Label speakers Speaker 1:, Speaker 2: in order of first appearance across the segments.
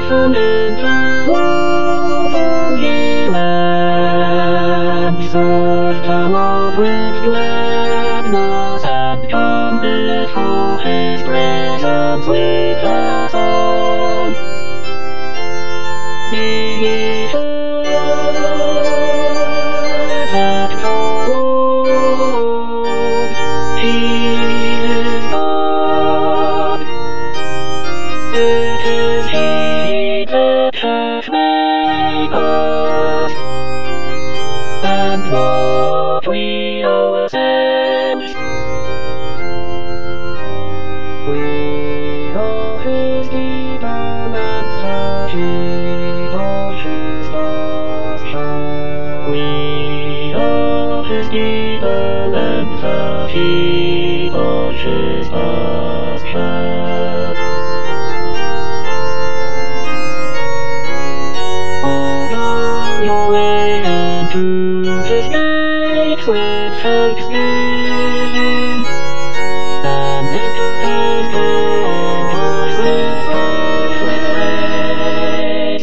Speaker 1: from in the Holy Land, serve the Lord with gladness, and come before His presence with a song. Be ye sure that the Lord, He is God. It is He that hath made us, and not we ourselves. We are His people, and the sheep of His pasture. We are His people, and the sheep of His pasture. On your way into His gates with thanksgiving, and into His courts with praise.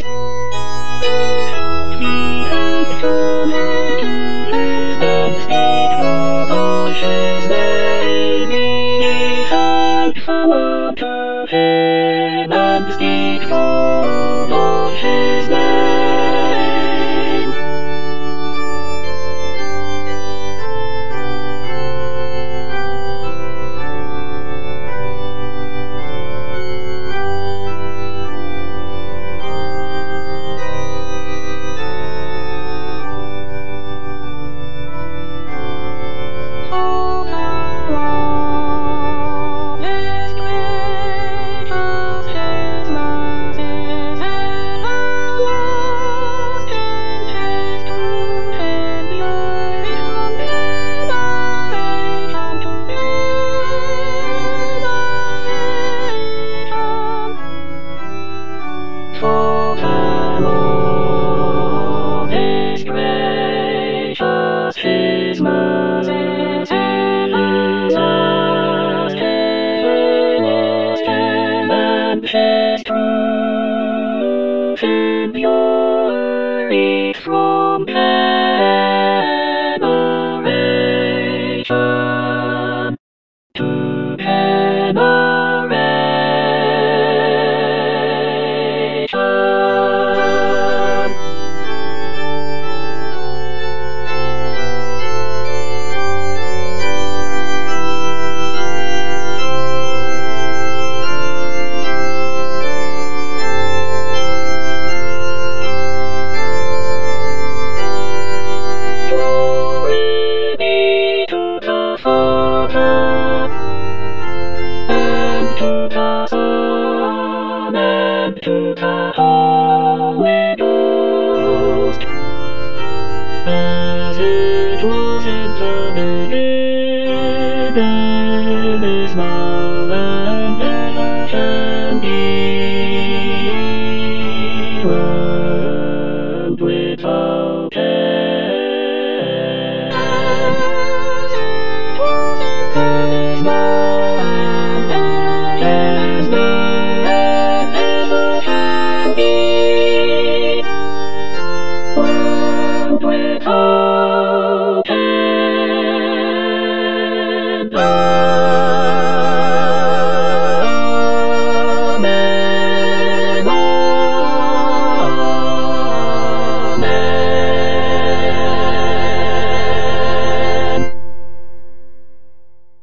Speaker 1: Be thankful unto His and speak of His name. Be thankful unto Him and speak of His name. For the Lord is gracious, His mercies everlasting, and His truth endureth from generation to generation. Glory be to the Father, and to the Son, and to the